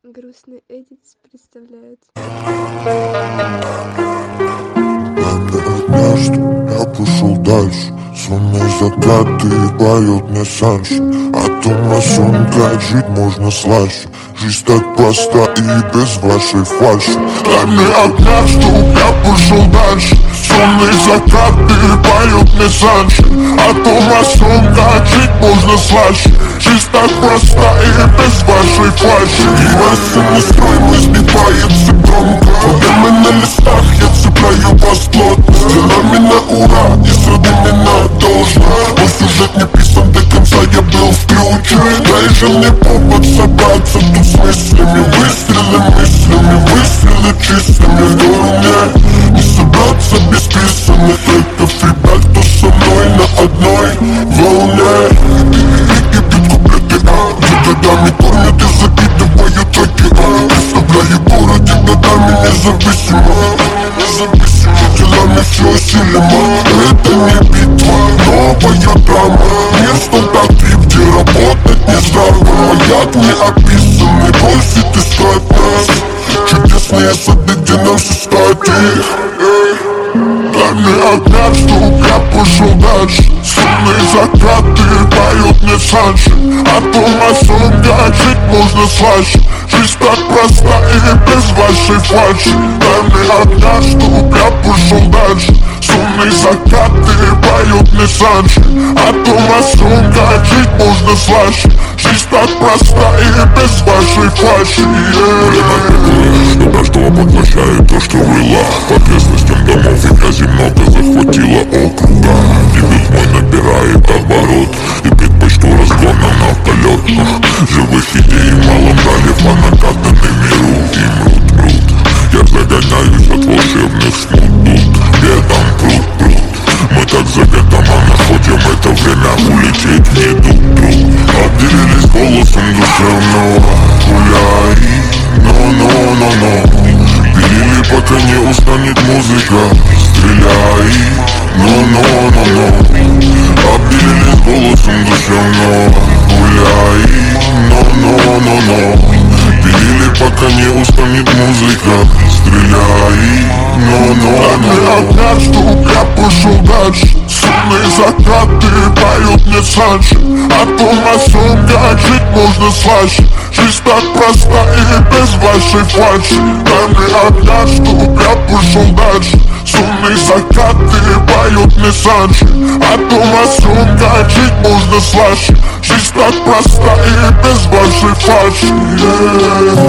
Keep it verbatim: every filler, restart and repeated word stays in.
Грустный Эдитс представляет. Однажды я пошел дальше. Сонные закаты поют мне санши. О том, о сон, как жить можно слаще. Жизнь так проста и без вашей фальши. Дай мне огня, чтоб я пошел дальше. Сонные закаты поют мне санши. О том, о сон, как жить можно слаще. Жизнь так проста и без вашей фальши. Веселый строй, мы сбивается громко. Проблемы на листах, я цепляю вас плотно. За нами на ура и с родными надолжно. Мой сюжет не писан до конца, я был включен. Дай же мне повод собраться тут с мыслями. Выстрелы мыслями, выстрелы чистыми. Вдоль мне не собраться без писанных треков. Ребят, кто со мной на одной волне. И бьют куплеты, а годами кормят и закидывают треки, а представляю город и годами независимо. Независимо, делами все усилимо. Это не битва, новая драма. Мир стандартный, где работать не здраво. Маяк не описанный, просит искать нас. Чудесные сады, где нам все стать. Дай мне огня, чтоб я пошел дальше. Сонные закаты поют мне санши. О том, о сон, как жить можно слаще. Жизнь так проста и без вашей фальши. Дай мне огня, чтоб я пошел дальше. Сонные закаты поют мне санши. О том, о сон, как жить можно слаще. Жизнь так проста и без вашей фальши. Время такое, что каждого поглощает то, что было. По окрестностям домов и грязи много захватило округа. Дебют мой набирает оборот. И предпочту разгона на полет. Живых идей мало брали по накатанной миру. И мрут, мрут. Я загоняюсь от волшебных смут тут. Летом пруд, пруд. Мы так заведомо находим это время улететь в неду, труд. Обделились голосом душевного. Гуляй, но-но-но-но. Пилили, пока не устанет музыка. Стреляй, но-но-но-но. Обделились голосом душевного. Гуляй, но-но-но-но. Пилили, пока не устанет музыка. Стреляй, но-но-но-но. Огня, чтоб я пошел дальше. Сонные закаты поют мне санши. О том, о сон, как жить можно слаще. Жизнь так проста и без вашей фальши. Дай мне огня, чтоб я пошел дальше. Сонные закаты поют мне санши. О том, о сон, как жить можно слаще. Жизнь так проста и без вашей фальши.